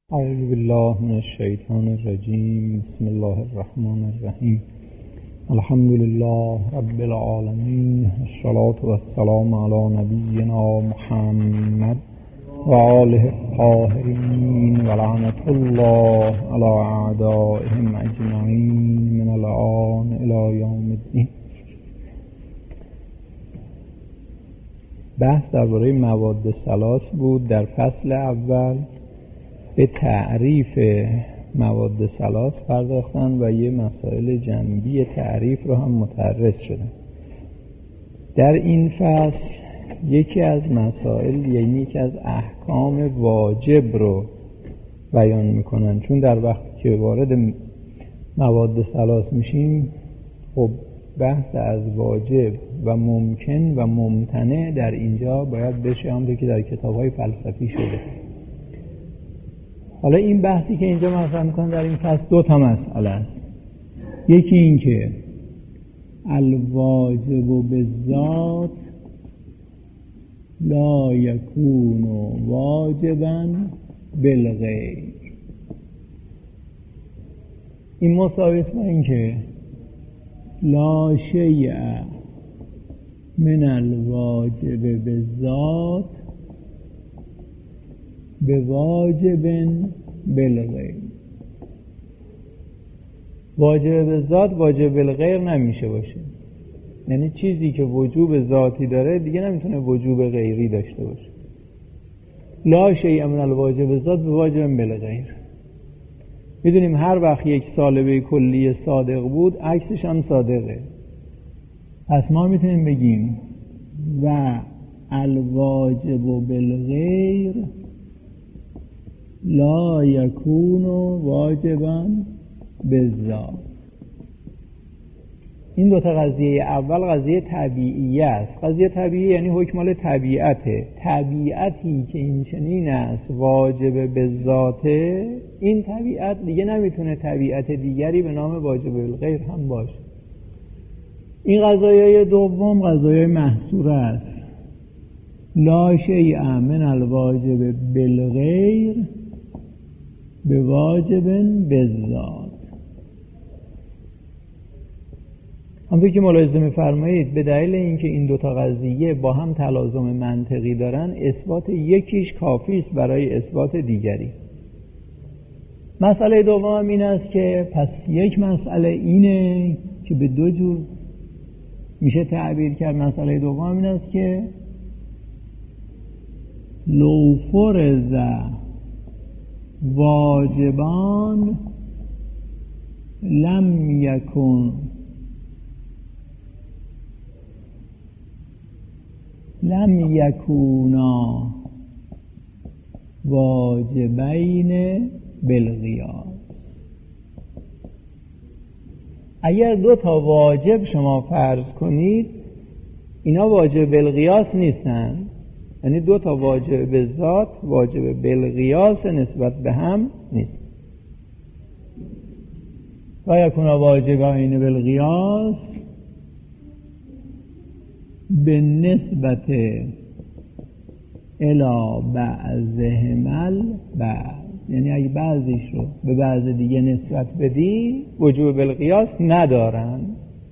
اعوذ بالله من الشیطان الرجیم. بسم الله الرحمن الرحیم. الحمد لله رب العالمین، الصلاة والسلام علی نبینا محمد و آله الطاهرین و لعنة الله علی اعدائهم اجمعین من الآن الی یوم الدین. بحث درباره مواد ثلاث بود. در فصل اول به تعریف مواد ثلاث پرداختن و یه مسائل جنبی تعریف رو هم متعرض شدن. در این فصل یکی از مسائل، یعنی یکی از احکام واجب رو بیان میکنن، چون در وقتی که وارد مواد ثلاث میشیم خب بحث از واجب و ممکن و ممتنع در اینجا باید بشه، همونطور که در کتاب‌های فلسفی شده. حالا این بحثی که اینجا مطرح میکنن در این فصل دو تا مسئله است. یکی این که الواجب بالذات لا یکون واجبا بالغیر. این مساوی است با این که لا شیء من الواجب بالذات به واجب بالغیر. واجب به ذات واجب بالغیر نمیشه باشه، یعنی چیزی که وجوب ذاتی داره دیگه نمیتونه وجوب غیری داشته باشه. لا شیء من الواجب ذات به واجب بالغیر. میدونیم هر وقت یک سالبه کلی صادق بود عکسش هم صادقه. پس ما میتونیم بگیم و الواجب بالغیر لا یکون واجبا بالذات. این دوتا قضیه اول قضیه طبیعیه است. قضیه طبیعی یعنی حکم طبیعته. طبیعتی که این چنین است واجب به ذاته، این طبیعت دیگه نمیتونه طبیعت دیگری به نام واجب بالغیر هم باشه. این قضایای دوم قضایای محصوره است. لا شیء من الواجب بالغیر به واجب بالذات. همونطور که ملاحظه می‌فرمایید به دلیل اینکه این دوتا قضیه با هم تلازم منطقی دارن، اثبات یکیش کافی است برای اثبات دیگری. مسئله دوم این است که پس یک مسئله اینه که به دو جور میشه تعبیر کرد. مسئله دوم این است که لو فرض واجبان لم یکونا واجبین بالقیاس. اگر دو تا واجب شما فرض کنید اینا واجب بالقیاس نیستن، یعنی دو تا واجب به ذات واجب بالقیاس نسبت به هم نیست. و یکون واجبین بالقیاس به نسبت الی بعضهما بعض، یعنی اگه بعضیش رو به بعض دیگه نسبت بدی وجوب بالقیاس ندارن.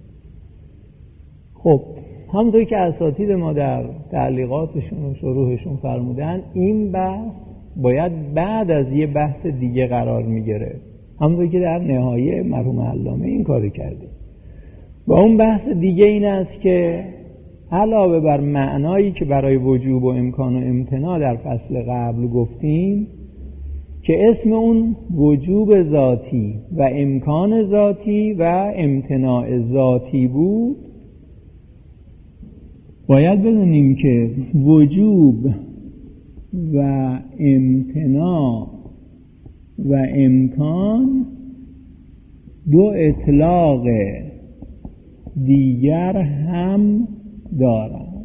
خب همونطور که اساتید ما در تعلیقاتشون و شروحشون فرمودن، این بحث باید بعد از یه بحث دیگه قرار میگیره، همونطور که در نهایه مرحوم علامه این کاری کرده. و اون بحث دیگه این است که علاوه بر معنایی که برای وجوب و امکان و امتناع در فصل قبل گفتیم که اسم اون وجوب ذاتی و امکان ذاتی و امتناع ذاتی بود، باید بدونیم که وجوب و امتناع و امکان دو اطلاق دیگر هم دارند.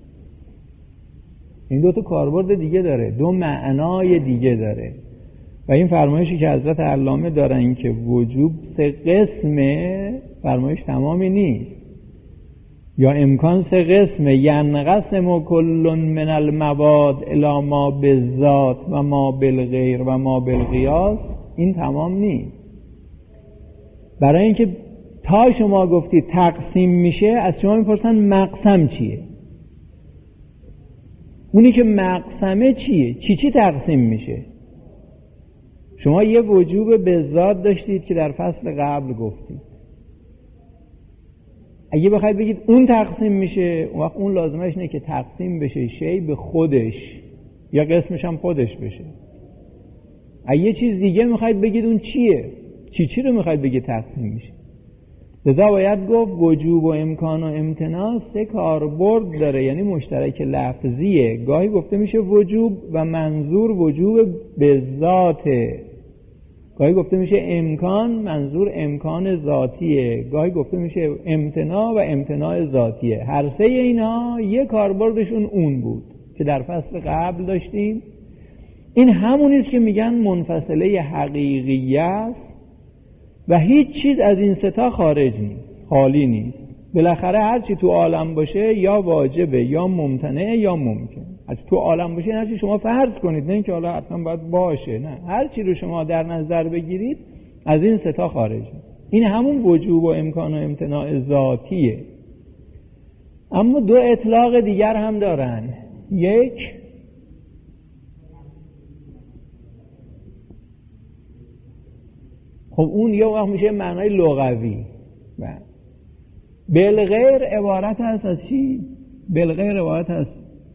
این دو تا کاربرد دیگه داره، دو معنای دیگه داره. و این فرمایشی که حضرت علامه دارن که وجوب سه قسمه، فرمایش تمامی نیست. یا امکان 3 قسمه، ینقسم کل من المواد الی ما بالذات و ما بالغیر و ما بالقیاس، این تمام نیست. برای اینکه تا شما گفتی تقسیم میشه، از شما میپرسن مقسم چیه. اونی که مقسمه چیه؟ چی تقسیم میشه؟ شما یه وجوب بالذات داشتید که در فصل قبل گفتید. اگه بخواید بگید اون تقسیم میشه، اون وقت اون لازمش اینه که تقسیم بشه شی به خودش یا قسمش هم خودش بشه. اگه یه چیز دیگه میخواید بگید اون چیه؟ چی رو میخواید بگید تقسیم میشه؟ لذا باید گفت وجوب و امکان و امتناع 3 کاربرد داره، یعنی مشترک لفظیه. گاهی گفته میشه وجوب و منظور وجوب به ذاته، گاهی گفته میشه امکان منظور امکان ذاتیه، گاهی گفته میشه امتناع و امتناع ذاتیه. هر 3 اینا یه کاربردشون اون بود که در فصل قبل داشتیم. این همونیست که میگن منفصله حقیقیه است و هیچ چیز از این 3 تا خارج نیست، خالی نیست. بالاخره هر چی تو عالم باشه یا واجبه یا ممتنعه یا ممکن. از تو عالم باشه هر چی شما فرض کنید، نه اینکه حالا حتما باید باشه، نه، هر چی رو شما در نظر بگیرید از این 3 تا خارجه. این همون وجوب و امکان و امتناع ذاتیه. اما 2 اطلاق دیگر هم دارن. یک، خب اون یه وقت میشه معنای لغوی. بالغیر عبارت هست از چی؟ بالغیر عبارت هست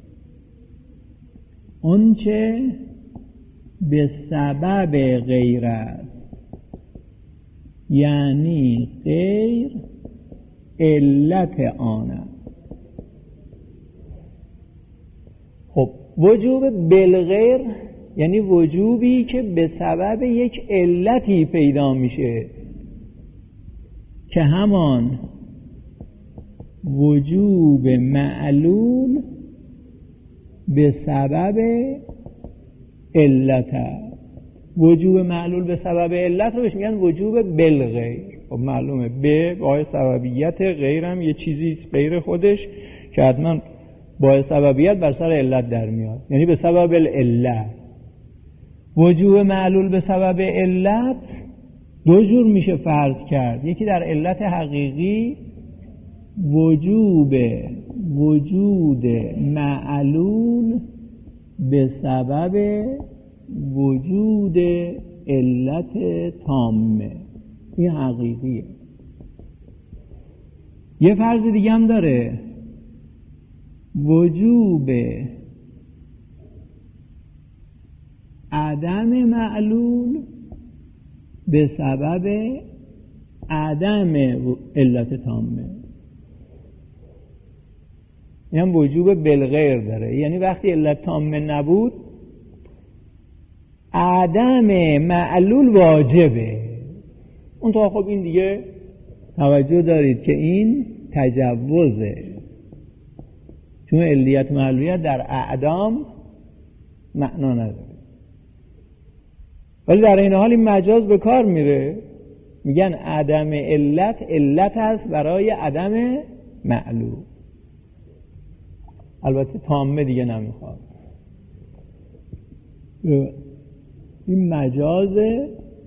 اون چه به سبب غیر است، یعنی غیر علت آن است. خب وجوب بالغیر یعنی وجوبی که به سبب یک علتی پیدا میشه که همان وجوب معلول به سبب علت است. وجوب معلول به سبب علت رو بهش میگن وجوب بالغیر. خب معلومه به باعث سببیت، غیرم یه چیزی غیر خودش که حتما باعث سببیت بر سر علت در میاد، یعنی به سبب علت. وجوب معلول به سبب علت 2 جور میشه فرض کرد. یکی در علت حقیقی وجوب وجود معلول به سبب وجود علت تامه، این حقیقیه. یه فرض دیگه هم داره، وجوب عدم معلول به سبب عدم علت تامه، این هم وجوب بالغیر داره. یعنی وقتی علت تامه نبود عدم معلول واجبه. اون تا خب این دیگه توجه دارید که این تجوزه، چون علیت معلولیت در اعدام معنا نداره. ولی در این حال این مجاز به کار میره، میگن عدم علت هست برای عدم معلول. البته تامه دیگه نمیخواد، این مجازه.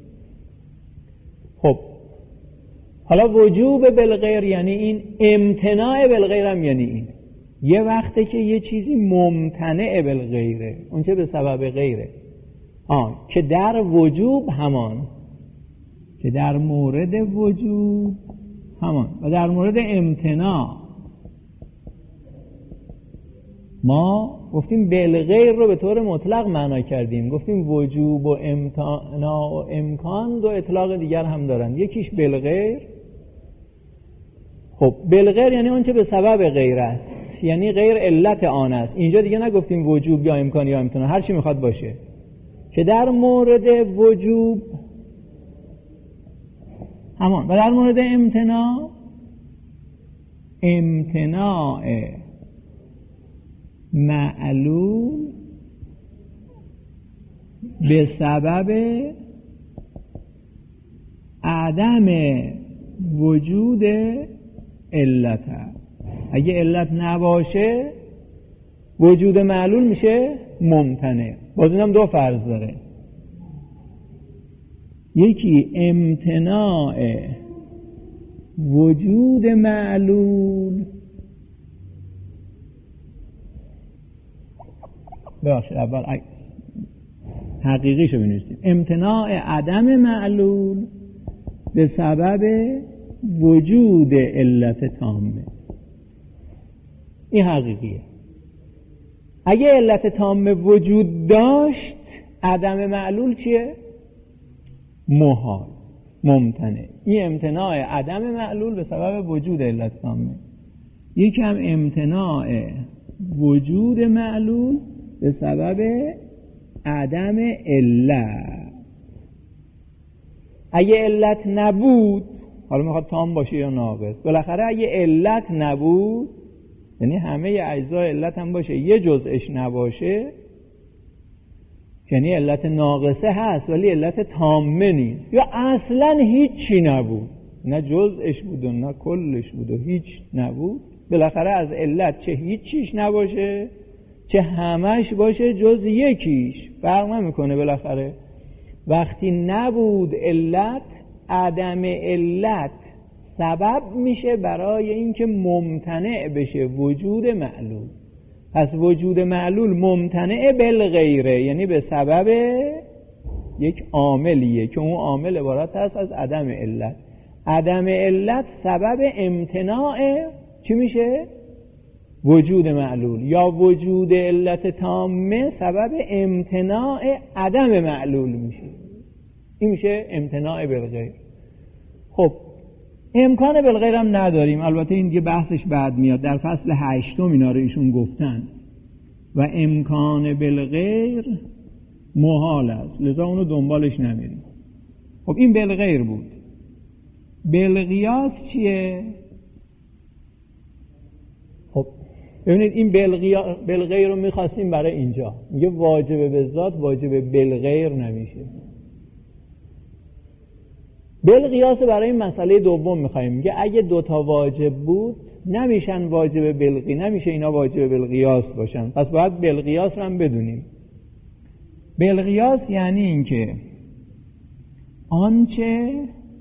خب حالا وجوب بالغیر یعنی این، امتناع بالغیر هم یعنی این. یه وقته که یه چیزی ممتنع بالغیره، اون چه به سبب غیره، که در وجوب همان، که در مورد وجوب همان. و در مورد امتناع ما گفتیم بالغیر رو به طور مطلق معنا کردیم، گفتیم وجوب و امتناع و امکان 2 اطلاق دیگر هم دارن. یکیش بالغیر. خب بالغیر یعنی اون چه به سبب غیر است، یعنی غیر علت آن است. اینجا دیگه نگفتیم وجوب یا امکان یا امتناع، هر چی میخواد باشه. که در مورد وجوب همان، و در مورد امتناع معلول به سبب عدم وجود علت است. اگه علت نباشه وجود معلول میشه ممتنع. باز اینم دو فرض داره، یکی امتناع وجود معلول، ببخشید اول حقیقیشو بنویسیم، امتناع عدم معلول به سبب وجود علت تامه. این حقیقیه. اگه علت تامه وجود داشت عدم معلول چیه؟ محال، ممتنع. این امتناع عدم معلول به سبب وجود علت تامه. یکم امتناع وجود معلول به سبب عدم علت. اگه علت نبود، حالا میخواد تام باشه یا ناقص، بالاخره اگه علت نبود، یعنی همه اجزای علت هم باشه یه جزءش نباشه، یعنی علت ناقصه هست ولی علت تامه نیست، یا اصلا هیچی نبود، نه جزءش بود و نه کلش بود و هیچ نبود، بالاخره از علت چه هیچیش نباشه چه همش باشه جز یکیش فرق نمیکنه. بالاخره وقتی نبود علت، عدم علت سبب میشه برای اینکه ممتنع بشه وجود معلول. پس وجود معلول ممتنع بالغیره، یعنی به سبب یک عاملیه که اون عامل عبارت هست از عدم علت. عدم علت سبب امتناع چی میشه؟ وجود معلول. یا وجود علت تامه سبب امتناع عدم معلول میشه. این میشه امتناع بالغیر. خب امکان بالغیر هم نداریم، البته این دیگه بحثش بعد میاد، در فصل 8 اینا رو ایشون گفتن و امکان بالغیر محال است، لذا اونو دنبالش نمیریم. خب این بالغیر بود. بالقیاس چیه؟ خب ببینید این بالغیر رو میخواستیم برای اینجا، میگه واجب به ذات واجب بالغیر نمیشه. بالقیاس برای این مسئله دوم میخوایم، میگه اگه دوتا واجب بود نمیشن واجب بالقی، نمیشه اینا واجب بالقیاس باشن، پس باید بالقیاس رو هم بدونیم. بالقیاس یعنی اینکه آنچه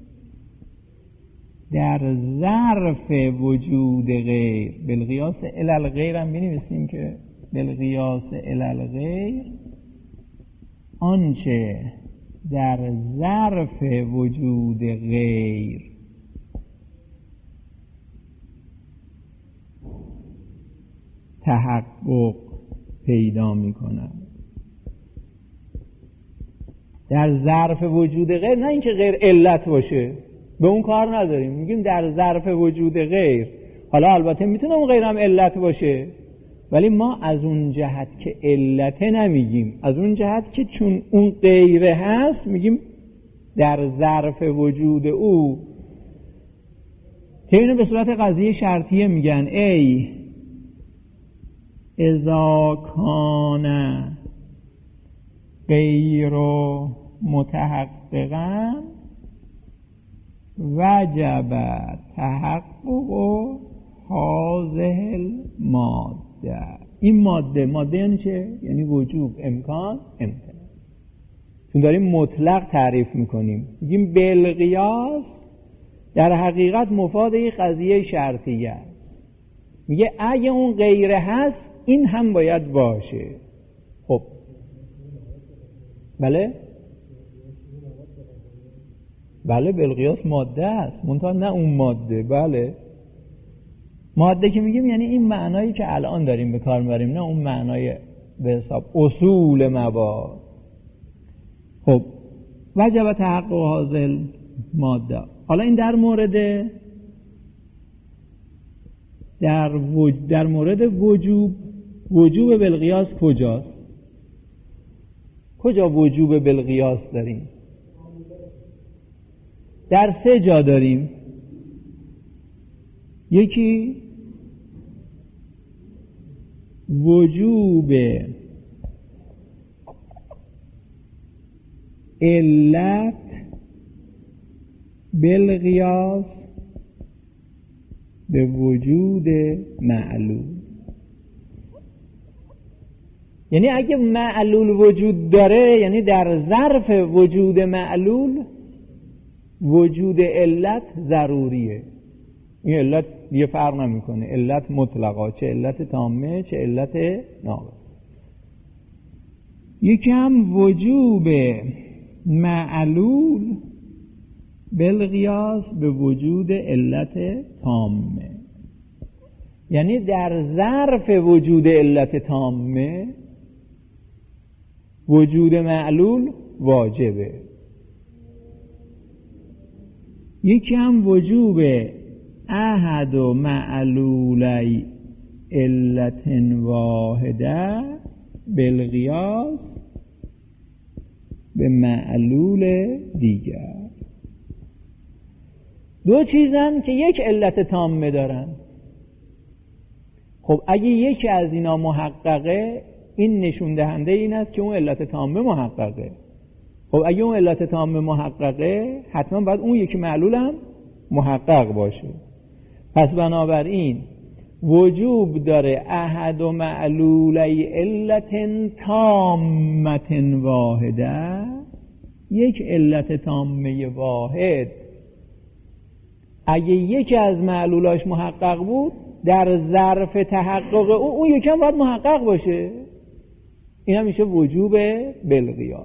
در ظرف وجود غیر، بالقیاس الی غیر هم بنویسیم که بالقیاس الی غیر، آنچه در ظرف وجود غیر تحقق پیدا می کند. در ظرف وجود غیر، نه اینکه غیر علت باشه، به اون کار نداریم، میگیم در ظرف وجود غیر. حالا البته میتونه اون غیر هم علت باشه، ولی ما از اون جهت که علت نمیگیم، از اون جهت که چون اون غیره هست میگیم در ظرف وجود او. که اینو به صورت قضیه شرطیه میگن ای اذا کان غیر متحققا وجب تحقق هذه الماده. این ماده یعنی چه؟ یعنی وجوب، امکان، امتناع. چون داریم مطلق تعریف میکنیم، میگیم بالقیاس در حقیقت مفاد یک قضیه شرطیه است. میگه اگه اون غیره هست این هم باید باشه. خب بله بالقیاس ماده است، منتها نه اون ماده. بله ماده که میگیم یعنی این معنایی که الان داریم به کار میبریم، نه اون معنای به حساب اصول مباد. خب وجب تحقق هذه الماده. حالا این در مورد وجوب بالقیاس کجاست؟ کجا وجوب بالقیاس داریم؟ در 3 جا داریم. یکی وجوب علت بالقیاس به وجود معلول. یعنی اگه معلول وجود داره، یعنی در ظرف وجود معلول وجود علت ضروریه. این علت یه فرق نمیکنه، علت مطلقا، چه علت تامه چه علت ناقص. یکم وجوب معلول بالقیاس به وجود علت تامه، یعنی در ظرف وجود علت تامه وجود معلول واجبه. یکی هم وجوب احد و معلولی علت واحده بالقیاس به معلول دیگر. دو چیزن که یک علت تامه دارن. خب اگه یکی از اینا محققه، این نشون دهنده این است که اون علت تامه محققه. خب اگه اون علت تامه محققه، حتما باید اون یکی معلول هم محقق باشه. پس بنابراین وجوب داره احد و معلولی علت تامت واحده، یک علت تامه واحد اگه یکی از معلولاش محقق بود، در ظرف تحقق اون یکی هم باید محقق باشه. این هم میشه وجوب بالقیاس.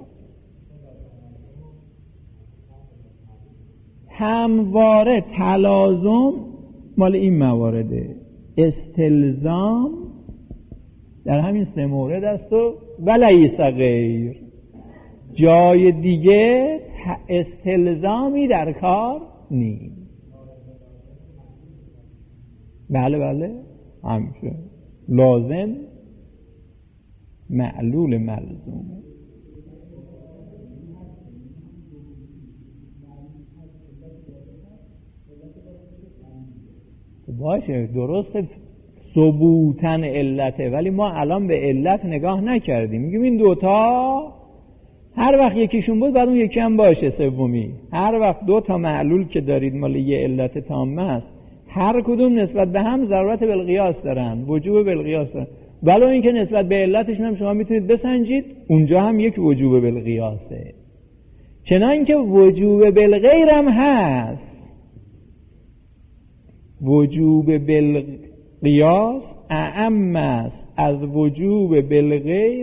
همواره تلازم مال این موارده، استلزام در همین سه مورد است و لیس غیر. جای دیگه استلزامی در کار نیست. بله همیشه لازم معلول ملزومه. باشه درسته ثبوتن علته، ولی ما الان به علت نگاه نکردیم. میگیم این دوتا هر وقت یکیشون بود بعد اون یکی هم باشه سومی. هر وقت دو تا معلول که دارید مال یه علت تامه است، هر کدوم نسبت به هم ضرورت بالقیاس دارن، وجوب بالقیاس دارن. ولو اینکه نسبت به علتشون هم شما میتونید بسنجید، اونجا هم یک وجوب بالقیاسه. چنانکه وجوب بالغیر هم هست. وجوب بالقیاس اعم است از وجوب بالغیر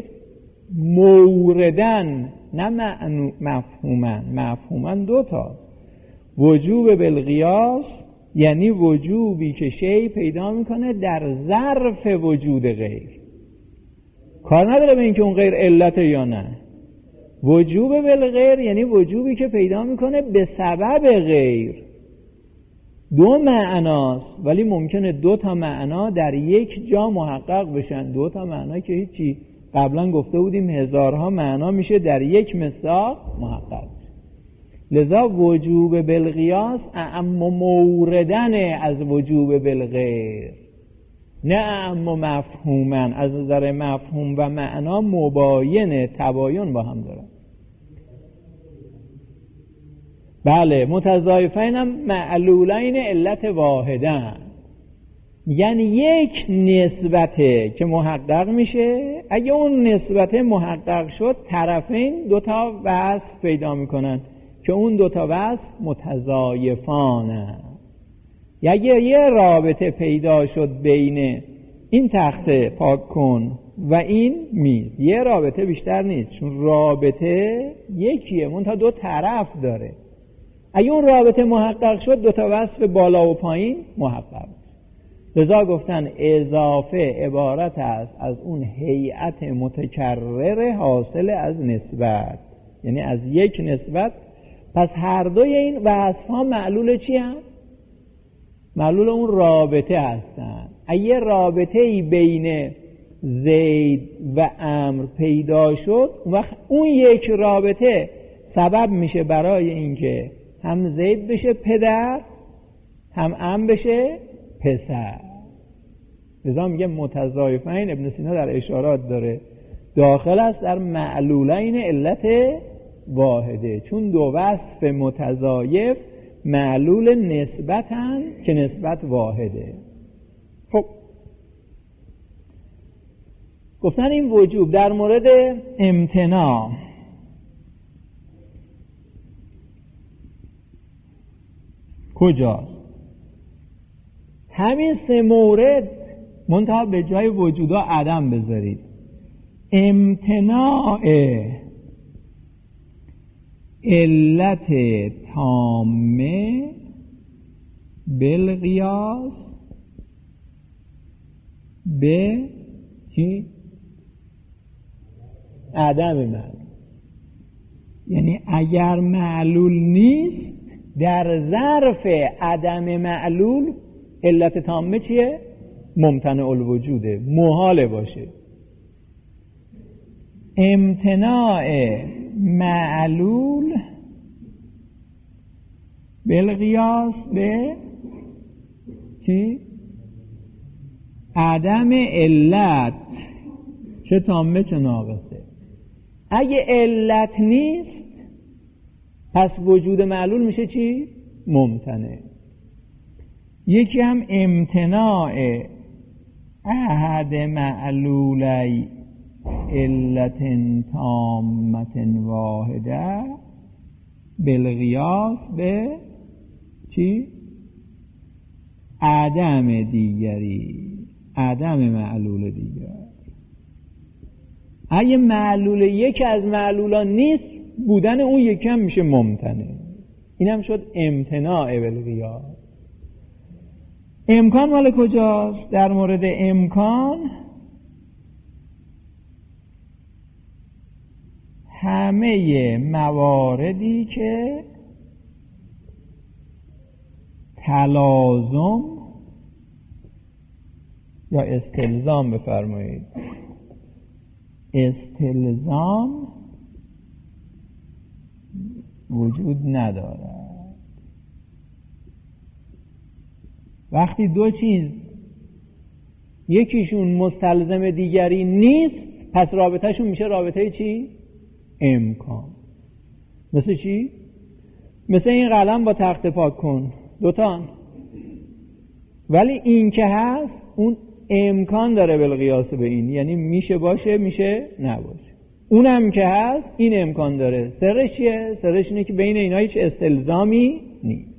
موردن، نه مفهومن. مفهومن دوتا. وجوب بالقیاس یعنی وجوبی که شی پیدا میکنه در ظرف وجود غیر، کار نداره به اینکه اون غیر علته یا نه. وجوب بالغیر یعنی وجوبی که پیدا میکنه به سبب غیر. دو معناست، ولی ممکنه دو تا معنا در یک جا محقق بشن. دو تا معنا که هیچی، قبلا گفته بودیم هزارها معنا میشه در یک مصداق محقق. لذا وجوب بالقیاس اعم موردن از وجوب بالغیر، نه اعم مفهومن. از نظر مفهوم و معنا مباینه، تباین با هم دارن. بله متضایفین هم معلولین علت واحدن، یعنی یک نسبته که محقق میشه. اگه اون نسبت محقق شد، طرفین دوتا وصف پیدا میکنن که اون دوتا وصف متضایفانه. اگه یه رابطه پیدا شد بین این تخته پاک کن و این میز، یه رابطه بیشتر نیست، چون رابطه یکیه منتها دو طرف داره. اگه اون رابطه محقق شد، دوتا وصف بالا و پایین محقق. لذا گفتن اضافه عبارت است از اون هیئت متکرر حاصل از نسبت، یعنی از یک نسبت. پس هر دوی این وصف ها معلول چی هم؟ معلول اون رابطه هستن. اگه رابطه‌ای بین زید و عمرو پیدا شد، وقت اون یک رابطه سبب میشه برای اینکه هم زید بشه پدر، هم عمرو بشه پسر. لذا میگه متضایفین. ابن سینا در اشارات داره داخل است در معلولین علت واحده، چون دو وصف متضایف معلول نسبتن که نسبت واحده. خب گفتن این وجوب در مورد امتناع کجاست؟ همین سه مورد منتها به جای وجودا عدم بذارید. امتناع علت تامه بالقیاس به چی؟ عدم معلول. یعنی اگر معلول نیست در ظرف عدم معلول علت تامه چیه؟ ممتنع الوجوده، محاله باشه. امتناع معلول بالقیاس به چی؟ عدم علت، چه تامه چه ناقصه. اگه علت نیست پس وجود معلول میشه چی؟ ممتنع. یکی هم امتناع احد معلولی علت تامه واحده بالقیاس به چی؟ عدم دیگری، عدم معلول دیگر. اگه معلول یک از معلولان نیست بودن اون یکی هم میشه ممتنع. این هم شد امتناع بالقیاس. امکان مال کجاست؟ در مورد امکان همه مواردی که تلازم یا استلزام بفرمایید، استلزام وجود ندارد. وقتی دو چیز یکیشون مستلزم دیگری نیست پس رابطهشون میشه رابطه چی؟ امکان. مثل چی؟ مثل این قلم با تخته پاک کن، دوتان. ولی این که هست اون امکان داره بالقیاس به این، یعنی میشه باشه میشه نباشه. اونم که هست این امکان داره. سرش چیه؟ سرش اینه که بین اینا هیچ استلزامی نیست.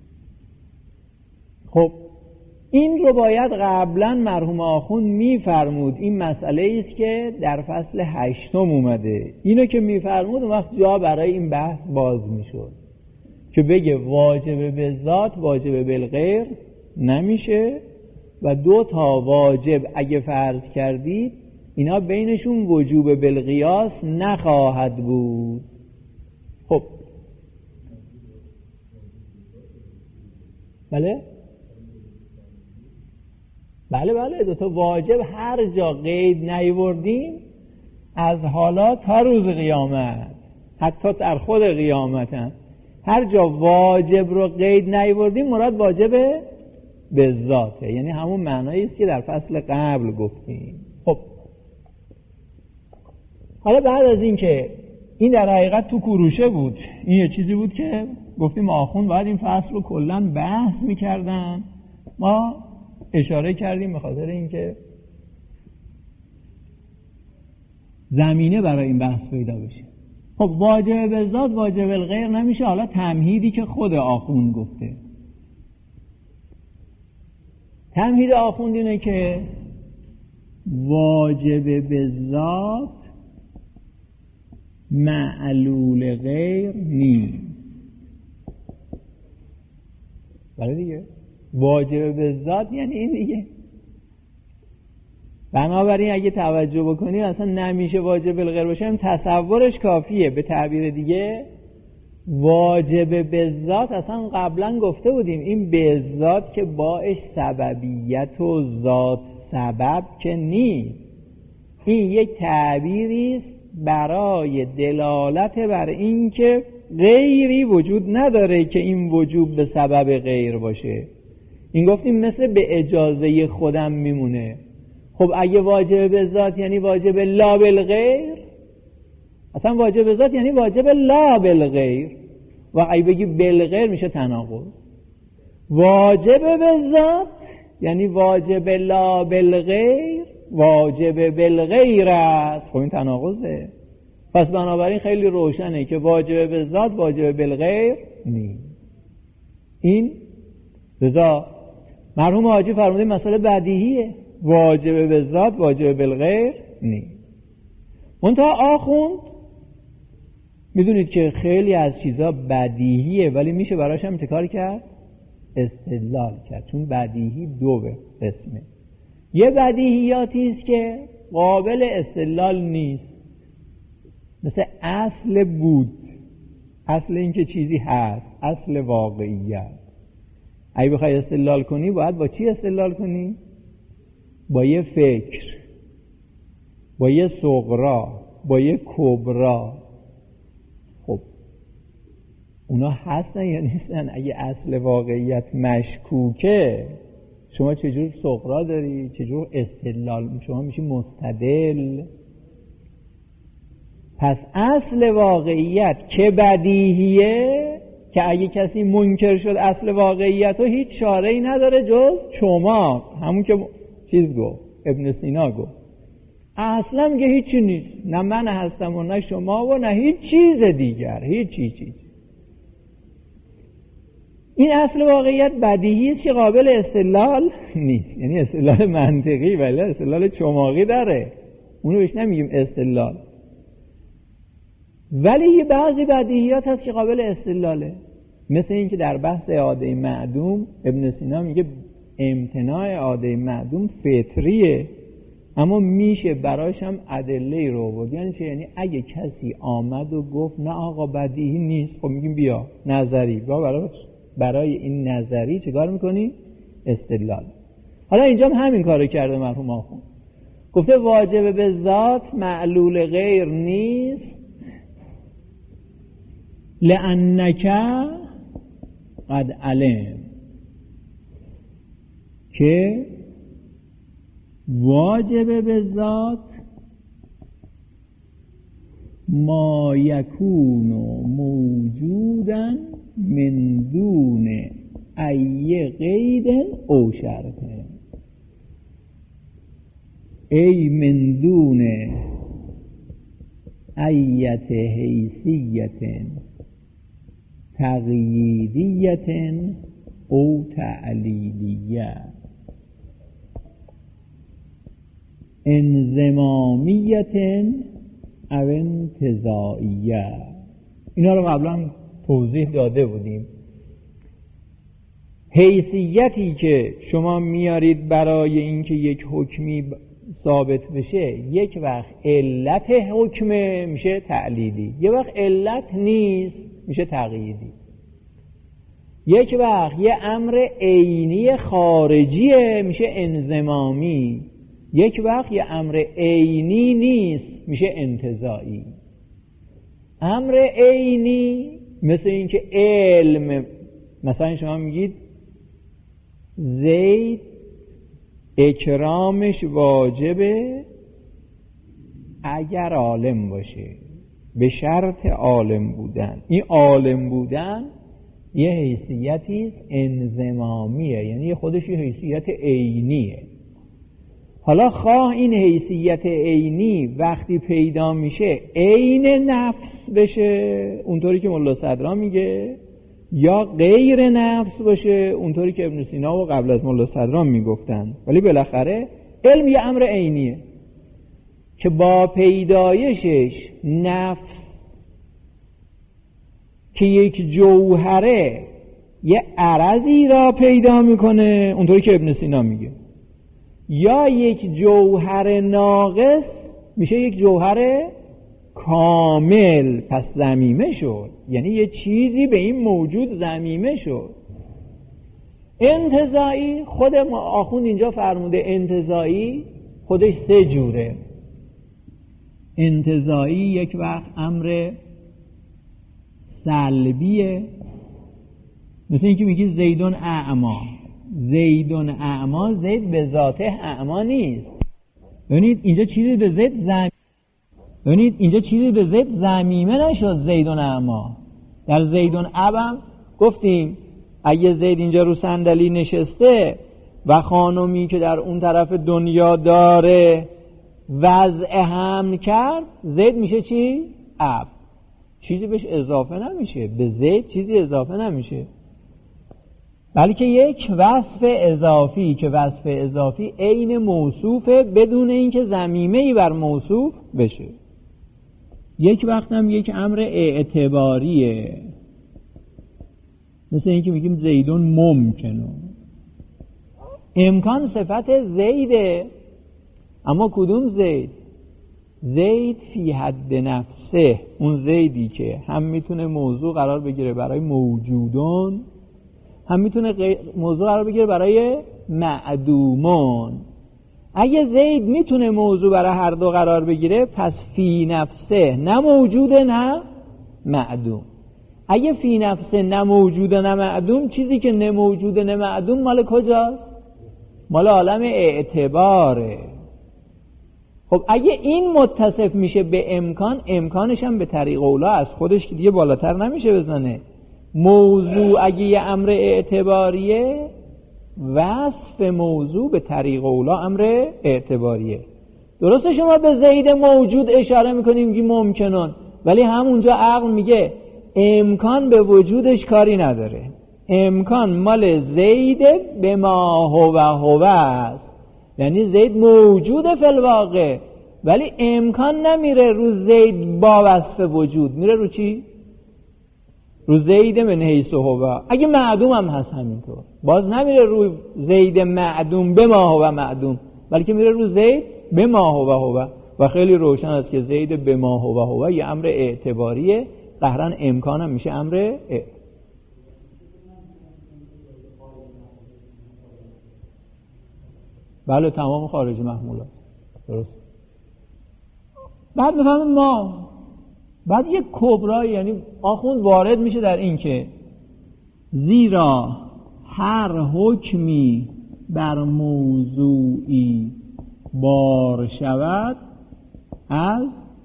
خب این رو باید قبلا مرحوم آخوند میفرمود. این مسئله است که در فصل 8 اومده. اینو که میفرمود اون وقت جا برای این بحث باز میشد که بگه واجب به ذات واجب بالغیر نمیشه و دو تا واجب اگه فرض کردید اینا بینشون وجوب بالقیاس نخواهد بود. خب بله دو تا واجب هر جا قید نیوردیم از حالا تا روز قیامت، حتی در خود قیامت هم هر جا واجب رو قید نیوردیم مراد واجب به ذاته، یعنی همون معنایی است که در فصل قبل گفتیم. خب حالا بعد از این که این در حقیقت تو کوروشه بود، این یه چیزی بود که گفتیم آخوند باید این فصل رو کلن بحث میکردن، ما اشاره کردیم به خاطر اینکه زمینه برای این بحث پیدا بشه. خب واجب به ذات واجب الغیر نمیشه. حالا تمهیدی که خود آخوند گفته، تمهید آخوند اینه که واجب به ذات معلول غیر نیست. بله دیگه، واجب به ذات یعنی این دیگه. بنابراین اگه توجه بکنید اصلا نمیشه واجب بالغیر باشه، هم تصورش کافیه. به تعبیر دیگه واجب به ذات اصلا قبلا گفته بودیم این به ذات که باش سببیت و ذات سبب که نیست، این یک تعبیری است برای دلالت بر این که غیری وجود نداره که این وجوب به سبب غیر باشه. این گفتیم مثل به اجازه خودم میمونه. خب اگه واجب به ذات یعنی واجب لا بالغیر، اصلا واجب به ذات یعنی واجب لا بالغیر، و اگه بگی بالغیر میشه تناقض. واجب به ذات یعنی واجب لا بالغیر واجب بالغیر است. خب این تناقضه. پس بنابراین خیلی روشنه که واجب به ذات واجب بالغیر نیست. این رضا مرحوم حاجی فرموده مسئله بدیهیه، واجب به ذات واجب بالغیر نیست. منتها آخوند میدونید که خیلی از چیزا بدیهیه ولی میشه براش هم چه کار کرد؟ استدلال کرد. چون بدیهی دو قسمه. یه بدیهیاتی است که قابل استدلال نیست، مثل اصل بود، اصل این که چیزی هست، اصل واقعیت. اگه بخوای استدلال کنی باید با چی استدلال کنی؟ با یه فکر، با یه صغرا، با یه کبرا. خب اونا هستن یا نیستن؟ اگه اصل واقعیت مشکوکه شما چجور صغرا داری؟ چجور استدلال؟ شما میشی مستدل. پس اصل واقعیت که بدیهیه، که اگه کسی منکر شد اصل واقعیت رو هیچ چاره‌ای نداره جز چماق، همون که چیز گفت ابن سینا گفت اصلا میگه هیچی نیست، نه من هستم و نه شما و نه هیچ چیز دیگر، هیچ چیز. این اصل واقعیت بدیهی است که قابل استدلال نیست، یعنی استدلال منطقی ولی استدلال چماقی داره، اونو بهش نمیگیم استدلال. ولی یه بعضی بدیهیات هست که قابل استدلاله، مثل این که در بحث اعاده معدوم ابن سینا میگه امتناع اعاده معدوم فطریه، اما میشه براش هم ادله رو آورد. یعنی چه؟ یعنی اگه کسی آمد و گفت نه آقا بدیهی نیست، خب میگیم بیا نظری، بیا برای این نظری چیکار میکنی؟ استدلال. حالا اینجا هم همین کارو کرده مرحوم آخوند، گفته واجب به ذات معلول غیر نیست، لأنک قد علم، که واجب به ذات ما یکون موجودا من دون ای قید او شرط، ای من دون ایت حیثیت تقییدیت او تعلیلیه انضمامیت او انتزاعیه. اینا رو قبلا توضیح داده بودیم. حیثیتی که شما میارید برای اینکه یک حکمی ثابت بشه، یک وقت علت حکمه میشه تعلیلی، یک وقت علت نیست میشه تقییدی. یک وقت یه امر عینی خارجیه میشه انضمامی، یک وقت یه امر عینی نیست میشه انتزاعی. امر عینی مثل این که علم، مثلا شما میگید زید اکرامش واجبه اگر عالم باشه، به شرط عالم بودن. این عالم بودن یه حیثیتی انضمامیه، یعنی خودش یه حیثیت عینیه. حالا خواه این حیثیت عینی وقتی پیدا میشه عین نفس بشه اونطوری که ملا صدرا میگه، یا غیر نفس باشه اونطوری که ابن سینا و قبل از ملا صدرا میگفتن، ولی بالاخره علم یه امر عینیه که با پیدایشش نفس که یک جوهره یه عرضی را پیدا میکنه اونطوری که ابن سینا میگه، یا یک جوهر ناقص میشه یک جوهر کامل. پس ضمیمه شد، یعنی یه چیزی به این موجود ضمیمه شد. انتزاعی خود آخوند اینجا فرموده انتزاعی خودش سه جوره. انتزاعی یک وقت امر سلبیه، مثل اینکه میگی زیدون اعما، زیدون اعما، زید به ذاته اعما نیست. ببینید اینجا چیزی به زید ضمیمه نشد. زیدون اعما در زیدون ابم گفتیم اگه زید اینجا رو صندلی نشسته و خانمی که در اون طرف دنیا داره وضع حمل کرد، زید میشه چی؟ اب. چیزی بهش اضافه نمیشه، به زید چیزی اضافه نمیشه، بلکه یک وصف اضافی که وصف اضافی عین موصوفه بدون اینکه ضمیمه‌ای بر موصوف بشه. یک وقت هم یک امر اعتباریه، مثل اینکه میگیم زیدون ممکنه. امکان صفت زیده، اما کدوم زید؟ زید فی حد نفسه، اون زیدی که هم میتونه موضوع قرار بگیره برای موجودون، هم میتونه موضوع قرار بگیره برای معدومون. اگه زید میتونه موضوع برای هر دو قرار بگیره، پس فی نفسه نه موجوده نه معدوم. اگه فی نفسه نه موجوده نه معدوم، چیزی که نه موجوده نه معدوم مال کجاست؟ مال عالم اعتباره. خب اگه این متصف میشه به امکان، امکانش هم به طریق اولا از خودش که دیگه بالاتر نمیشه بزنه. موضوع اگه یه امر اعتباریه، وصف موضوع به طریق اولا امر اعتباریه. درسته شما به زید موجود اشاره میکنیم میگی ممکنون، ولی همونجا عقل میگه امکان به وجودش کاری نداره، امکان مال زید به ما هو است. یعنی زید موجوده فی الواقع، ولی امکان نمیره رو زید با وصف وجود، میره رو چی؟ رو زید من حیث هو. اگه معدوم هم هست همینطور، باز نمیره رو زید معدوم به ما هو معدوم، بلکه میره رو زید به ما هو. و خیلی روشن است که زید به ما هو یه امر اعتباریه، قهرن امکان هم میشه امر اعتباری. بله تمام خارج محمولات درست. بعد میفهمیم ما بعد یک کبرایی، یعنی آخوند وارد میشه در این که زیرا هر حکمی بر موضوعی بار شود از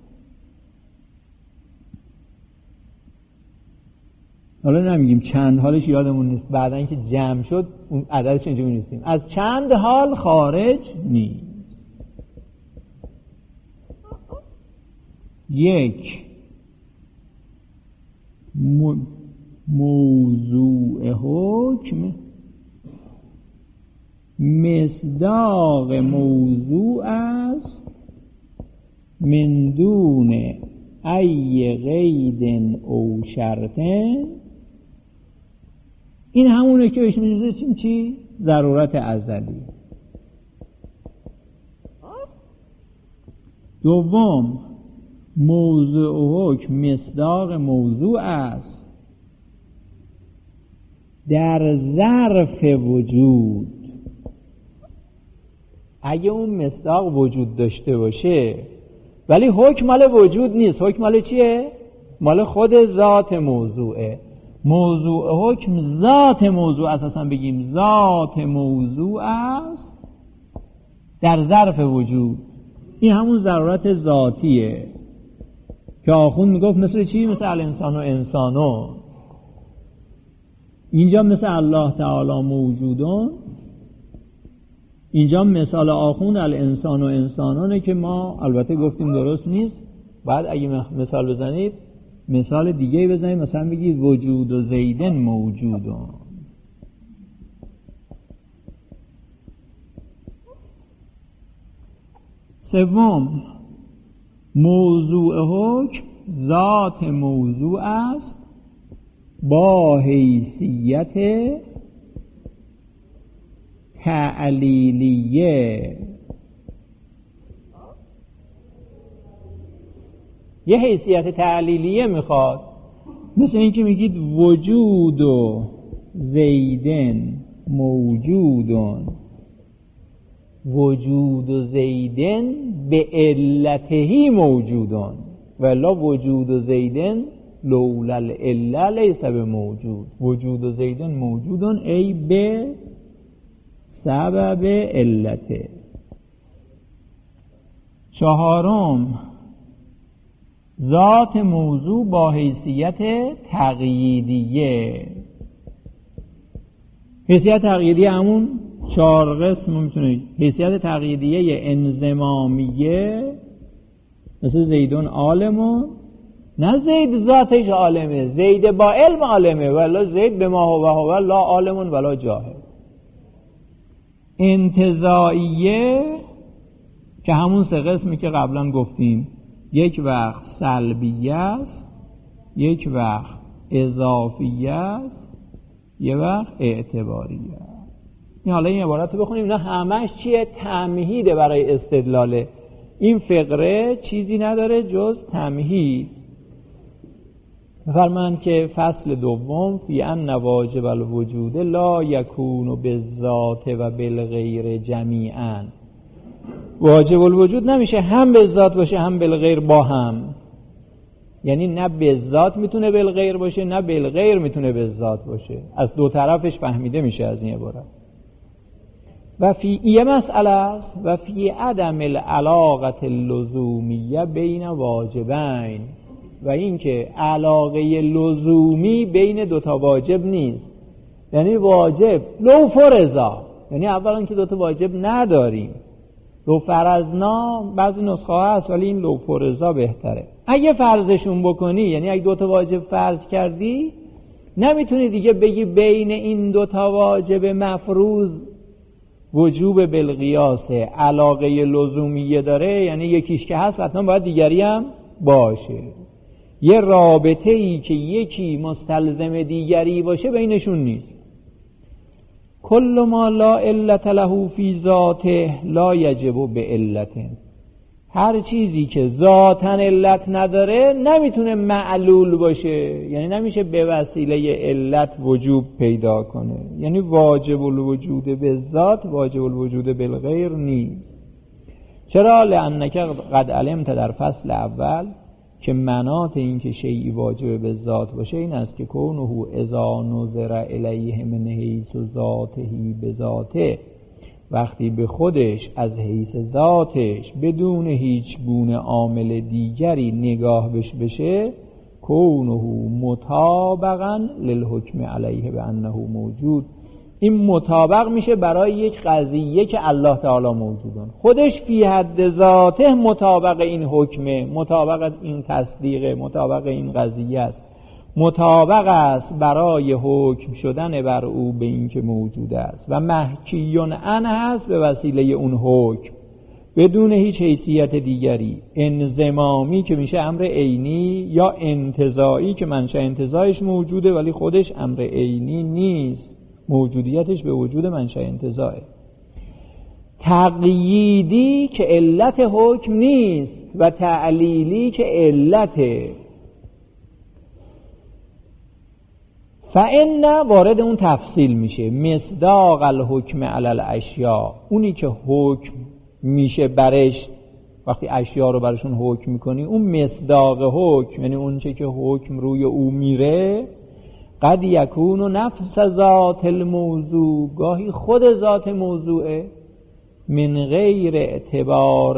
حالا نمیگیم چند حالش یادمون نیست، بعدن که جمع شد اون عددش اینجا می‌نویسیم، از چند حال خارج نیست. یک موضوع حکم مصداق موضوع است من دون ای قید او شرطن. این همونه که بهش می‌رسیم چی؟ ضرورت ازلی. دوم موضوع حکم مصداق موضوع است در ظرف وجود. اگه اون مصداق وجود داشته باشه ولی حکم مال وجود نیست، حکم مال چیه؟ مال خود ذات موضوعه. موضوع حکم ذات موضوع، اساسا بگیم ذات موضوع است در ظرف وجود. این همون ضرورت ذاتیه که آخوند میگفت مثل چی؟ مثل الانسان و انسانو. اینجا مثل الله تعالی موجودون، اینجا مثال آخوند الانسان و انسانانه که ما البته گفتیم درست نیست. بعد اگه مثال بزنید مثال دیگه بزنید، مثلا بگید وجود و زیدن موجودون. سوم موضوع حکم ذات موضوع است با حیثیت تعلیلیه. یه حیثیت تعلیلیه میخواد، مثل این که میگید وجود و زیدن موجودون، وجود و زیدن به علتهی موجودون، ولا وجود و زیدن لولا العله لیس به موجود. وجود و زیدن موجودون ای به سبب علته. چهارم ذات موضوع با حیثیت تقییدیه. حیثیت تقییدیه همون 4 قسم میتونه حیثیت تقییدیه انضمامیه، مثل زیدون عالمون، نه زید ذاتش عالمه، زید با علم عالمه، ولی زید به ما هو لا عالمون ولا جاهل. انتزاعیه که همون 3 قسمی که قبلا گفتیم، یک وقت سلبیه است، یک وقت اضافیه است، یک وقت اعتباریه است. این حالا این عبارت رو بخونیم، اینا همش چیه؟ تمهیده برای استدلاله. این فقره چیزی نداره جز تمهید. فرمان که فصل دوم فی ان واجب الوجود لا یکون بالذات و بالغیر جمیعا. واجب الوجود نمیشه هم به ذات باشه هم بالغیر با هم، یعنی نه به ذات میتونه بالغیر باشه نه بالغیر میتونه به ذات باشه. از دو طرفش فهمیده میشه از این عبارت. و فی یه مسئله است و فی عدم العلاقه اللزومیه بین واجبین، و این که علاقه لزومی بین دوتا واجب نیست. یعنی واجب لو فرضا، یعنی اولا که دوتا واجب نداریم، لو فرضنا بعضی نسخه ها هست ولی این لو فرضا بهتره. اگه فرضشون بکنی، یعنی اگه دوتا واجب فرض کردی، نمیتونی دیگه بگی بین این دوتا واجب مفروض وجوب بالقیاس علاقه لزومیه داره، یعنی یکیش که هست حتما باید دیگری هم باشه. یه رابطه ای که یکی مستلزم دیگری باشه بینشون نیست. کل ما لا علت له فی ذاته لا یجب به علته. هر چیزی که ذاتاً علت نداره نمیتونه معلول باشه، یعنی نمیشه به وسیله علت وجوب پیدا کنه. یعنی واجب الوجود به ذات واجب الوجود بالغیر نیست. چرا؟ لأنک قد علمت در فصل اول که مناط این که شیئی واجب به ذات باشه این است که کونه اذا نظر الیه من حیث ذاته به ذاته، وقتی به خودش از حیث ذاتش بدون هیچ گونه عامل دیگری نگاه بشه، کونه مطابقا للحکم علیه به انه موجود. این مطابق میشه برای یک قضیه که الله تعالی موجودن، خودش فی حد ذاته مطابق این حکمه، مطابق این تصدیقه، مطابق این قضیه است، مطابق است برای حکم شدن بر او به این که موجود است و محکیون ان هست به وسیله اون حکم بدون هیچ حیثیت دیگری. انضمامی که میشه امر عینی، یا انتزاعی که منشأ انتزاعش موجوده ولی خودش امر عینی نیست، موجودیتش به وجود منشأ انتزاعه. تقییدی که علت حکم نیست و تعلیلی که علته. فإن وارد اون تفصیل میشه. مصداق الحکم علی الاشیاء، اونی که حکم میشه برش، وقتی اشیاء رو برشون حکم میکنی، اون مصداق حکم یعنی اون چه که حکم روی او میره، قد یکون نفس ذات الموضوع، گاهی خود ذات موضوعه، من غیر اعتبار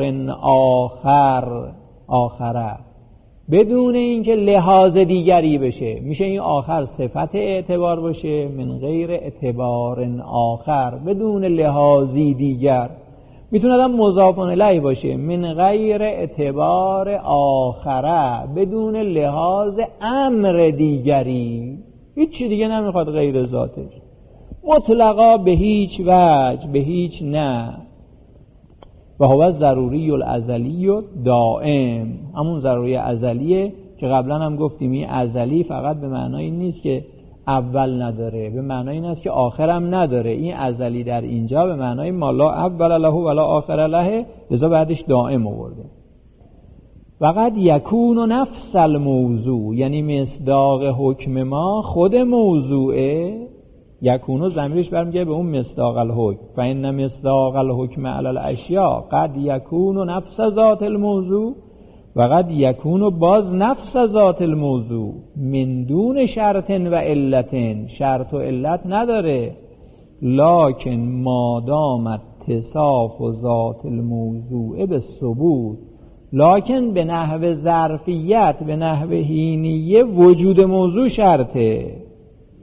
آخره، بدون اینکه لحاظ دیگری بشه. میشه این آخر صفت اعتبار باشه، من غیر اعتبار آخر، بدون لحاظی دیگر. میتونه هم مضاف الیه باشه، من غیر اعتبار آخره، بدون لحاظ امر دیگری، هیچ چی دیگه نمیخواد غیر ذاتش، مطلقا به هیچ وجه، به هیچ نه. و هو ضروری الازلی و دائم، همون ضروری ازلیه که قبلا هم گفتیم. این ازلی فقط به معنای نیست که اول نداره، به معنای این است که آخر هم نداره. این ازلی در اینجا به معنای ما لا اول له ولا آخر له، لذا بعدش دائم آورده. وقد یکون نفس الموضوع، یعنی مصداق حکم ما خود موضوعه. یکونو ضمیرش برمیگرده به اون مصداق الحکم. فإن مصداق الحکم علی الاشیاء قد یکون نفس ذات الموضوع و قد یکون باز نفس ذات الموضوع من دون شرط و علت، شرط و علت نداره. لکن مادام اتصاف ذات الموضوع به ثبوت، لکن به نحو ظرفیت، به نحو حینیه وجود موضوع شرطه.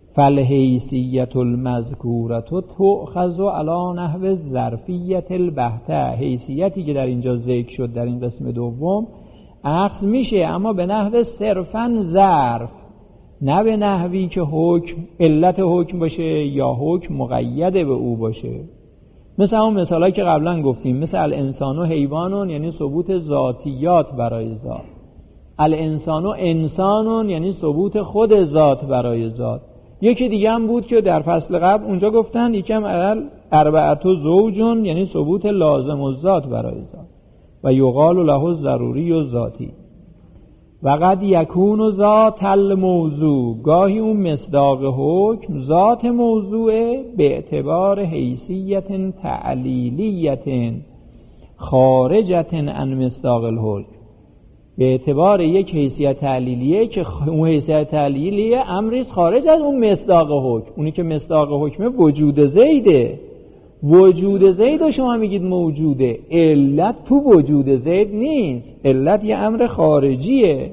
فالحیثیت المذکورة تؤخذ علی نحو ظرفیت البحته، حیثیتی که در اینجا ذکر شد در این قسم دوم اخذ میشه، اما به نحو صرفاً ظرف، نه به نحوی که حکم علت حکم باشه یا حکم مقید به او باشه. مثل همون مثالایی که قبلا گفتیم، مثل الانسان و حیوانون یعنی ثبوت ذاتیات برای ذات، الانسان و انسانون یعنی ثبوت خود ذات برای ذات. یکی دیگه هم بود که در فصل قبل اونجا گفتن یکم اربعت و زوجون یعنی ثبوت لازم الذات برای ذات و یقال له ضروری و ذاتی. و قد یکون ذات الموضوع، گاهی اون مصداق حکم ذات موضوع به اعتبار حیثیت تعلیلیت خارجت عن مصداق الحکم، به اعتبار یک حیثیت تعلیلیه که اون حیثیت تعلیلیه امری خارج از اون مصداق حکم. اونی که مصداق حکم وجود زیده، وجود زید رو شما میگید موجوده، علت تو وجود زید نیست، علت یه امر خارجیه.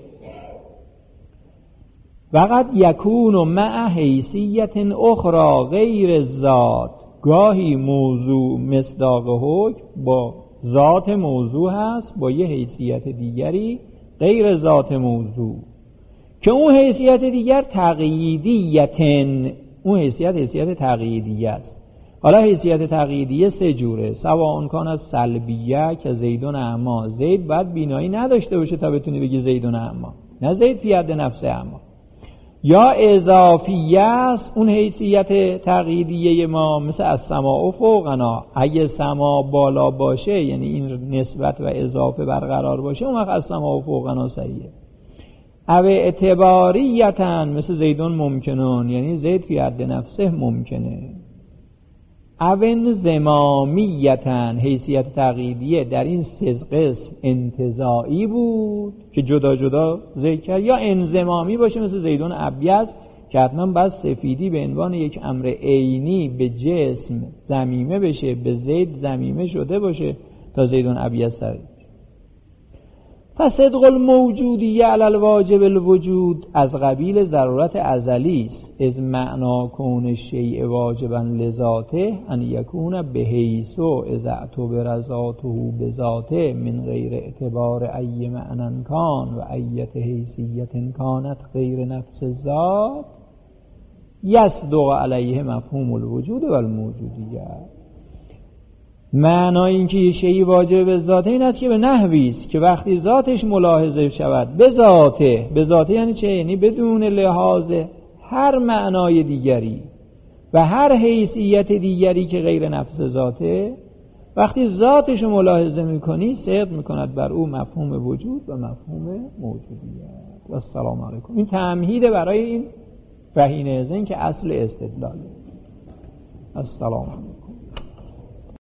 وقد یکون مع حیثیت اخرى غیر ذات، گاهی موضوع مصداق حکم با ذات موضوع هست با یه حیثیت دیگری غیر ذات موضوع، که اون حیثیت دیگر تقییدیتن، اون حیثیت تقییدیه است. حالا حیثیت تقییدیه سه جوره، سواء کان از سلبیه که زیدون اعما، زید باید بینایی نداشته باشه تا بتونی بگی زیدون اعما، نه زید فی حد نفسه اعما. یا اضافیه است اون حیثیت تقییدیه ما، مثل از سماع فوقنا، اگه سما بالا باشه یعنی این نسبت و اضافه برقرار باشه اون وقت از سماع فوقنا صحیحه. او اعتباریتن مثل زیدون ممکنون، یعنی زید فی حد نفسه ممکنه. او زمامیتن، حیثیت تقییدیه در این سه قسم انتزاعی بود که جدا جدا ذکر کرد، یا انضمامی باشه مثل زیدون ابیض که حتما باید سفیدی به عنوان یک امر عینی به جسم ضمیمه بشه، به زید ضمیمه شده باشه تا زیدون ابیض صحیح. فصدق الموجودیه علی الواجب الوجود از قبیل ضرورت ازلی است، از معنا کون الشیء واجبا لذاته ان یکون بحیث اذا اعتبر ذاته بذاته من غیر اعتبار ای معنی کان و ایت حیثیت کانت غیر نفس ذات یصدق علیه مفهوم الوجود و الموجودیه. معنای این که یه شیء واجب به ذاته این است که به نحوی است که وقتی ذاتش ملاحظه شود به ذاته، به ذاته یعنی چه؟ یعنی بدون لحاظ هر معنای دیگری و هر حیثیت دیگری که غیر نفس ذاته، وقتی ذاتش رو ملاحظه میکنی صدق میکند بر او مفهوم وجود و مفهوم موجودیت. و السلام علیکم. این تمهید برای این فهینه ازن که اصل استدلاله. السلام علیکم.